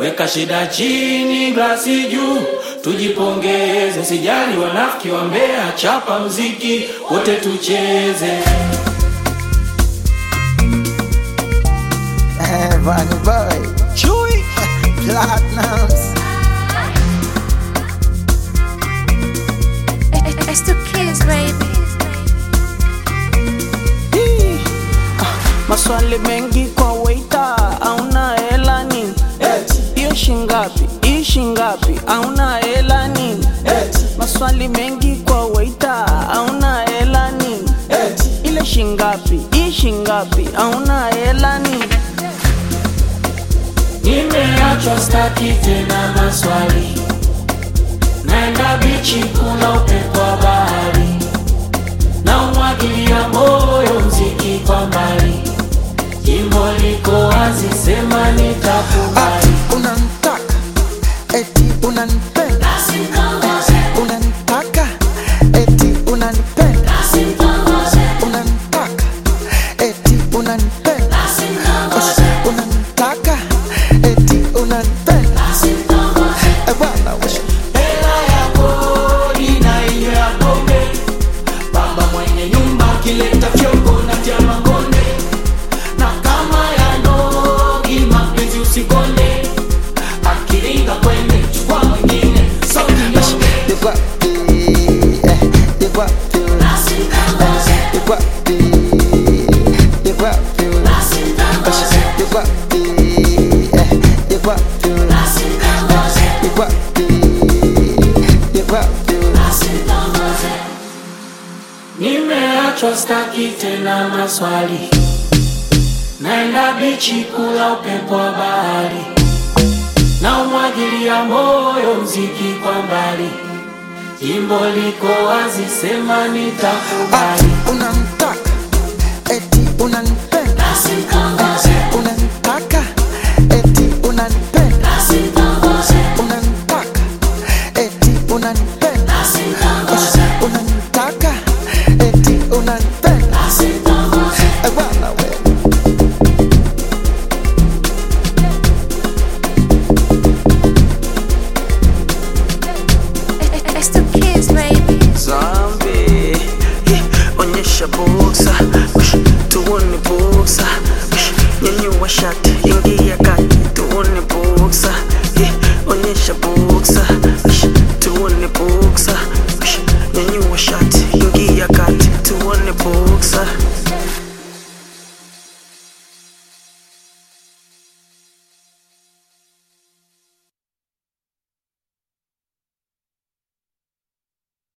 Weka shida chini, glasi juu, tujipongeze, sijali wanafiki wambea, chapa mziki, wote tucheze. Vanny Boy, Chewy, Platinums. It's the kids, baby. Maswali mengi kwa waiter, hauna hela nini? Iyo shingapi, ii shingapi, hauna hela nini? Maswali mengi kwa waiter, hauna hela nini? Ile shingapi, ii shingapi, hauna hela nini? Nimeachwa staki tena maswali, naenda bichi kuna upepo wa bahari, na umwagilia moyo mziki kwa mbali, jimbo liko wazi, sema nitakubali. Unanitaka, eti unanipenda. Unanitaka, eti unanipenda. Unanitaka, eti unanipenda. Unanitaka, eti unanipenda. Bwana wewe. Hela ya kodi na iyo ya pombe, baba mwenye nyumba kileta fyongo na tia makonde, na kama ya nogi mapenzi usikonde, akiringa kwende chukua mwingine, sauti nyonge. Nimeachwa staki tena maswali, naenda bichi kula upepo wa bahari, na umwagilia moyo mziki kwa mbali, jimbo liko wazi, sema nitakubali. Unanitaka, eti unanipenda. Unanitaka, eti unanipenda.